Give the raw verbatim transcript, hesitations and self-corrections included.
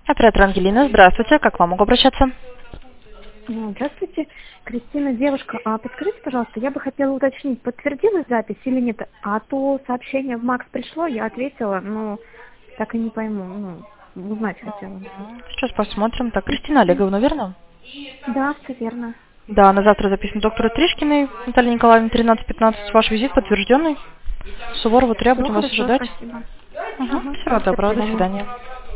Оператор Ангелина, здравствуйте. Как вам могу обращаться? Ну, Здравствуйте, Кристина, девушка. А подскажите, пожалуйста, я бы хотела уточнить, подтвердилась запись или нет? А то сообщение в Макс пришло, я ответила, но так и не пойму, ну, узнать хотела. Сейчас посмотрим. Так, Кристина Олеговна, верно? Да, все верно. Да, на завтра записан доктора Тришкиной, Наталья Николаевна, тринадцать пятнадцать. Ваш визит подтвержденный. Суворова три, Все будем вас хорошо, ожидать. спасибо. Угу. Ага, Всего до доброго, до свидания. свидания.